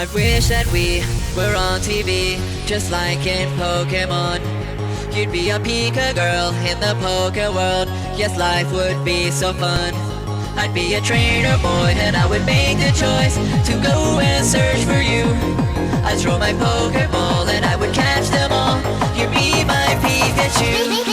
I wish that we were on TV, just like in Pokemon. You'd be a Pika girl in the Poke world. Yes, life would be so fun. I'd be a trainer boy and I would make the choice to go and search for you. I'd throw my Pokeball and I would catch them all. You'd be my Pikachu.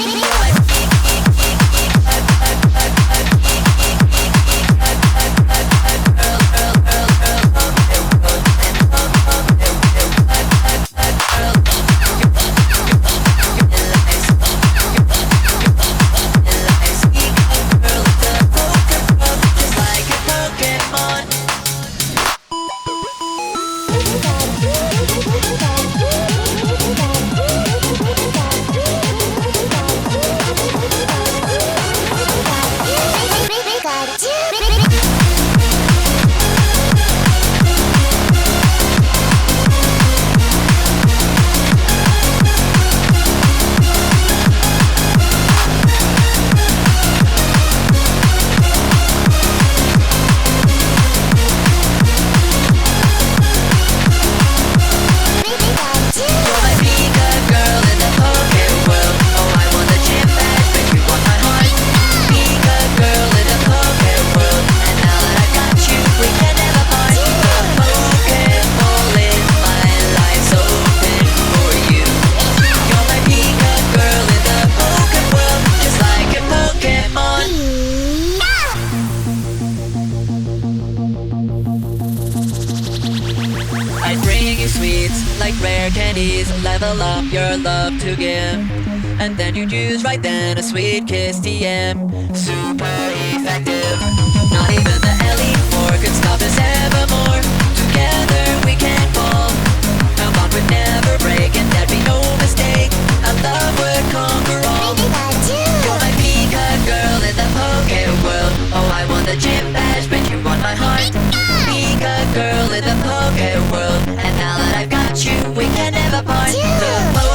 I'd bring you sweets like rare candies, level up your love to give. And then you'd use right then a sweet kiss TM. Super effective. Not even the Elite Four could stop us evermore. Together we can't fall. Our bond would never break and there'd be no mistake. Our love would conquer all. You're my Pika girl in the Poke world. Oh, I want the gym badge, but you want my heart. Pika girl in the Poke world, and now that I've got you, we can never part. The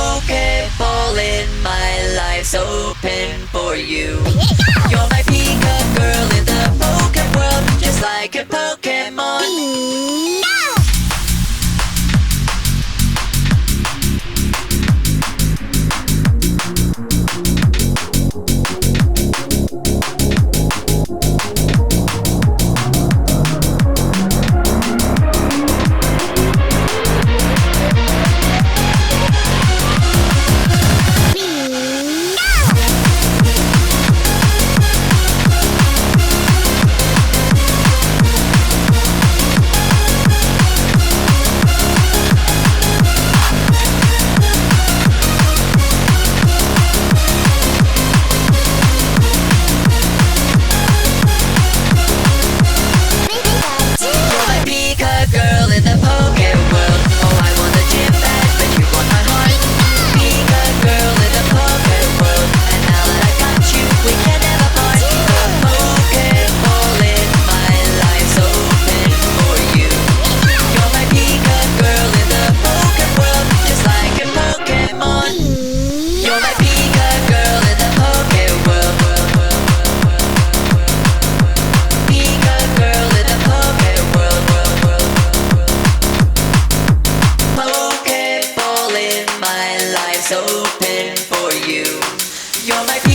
Pokeball in my life's open for you. You're my Pika girl in the Poke world, just like a Pokemon. Open for you. You're my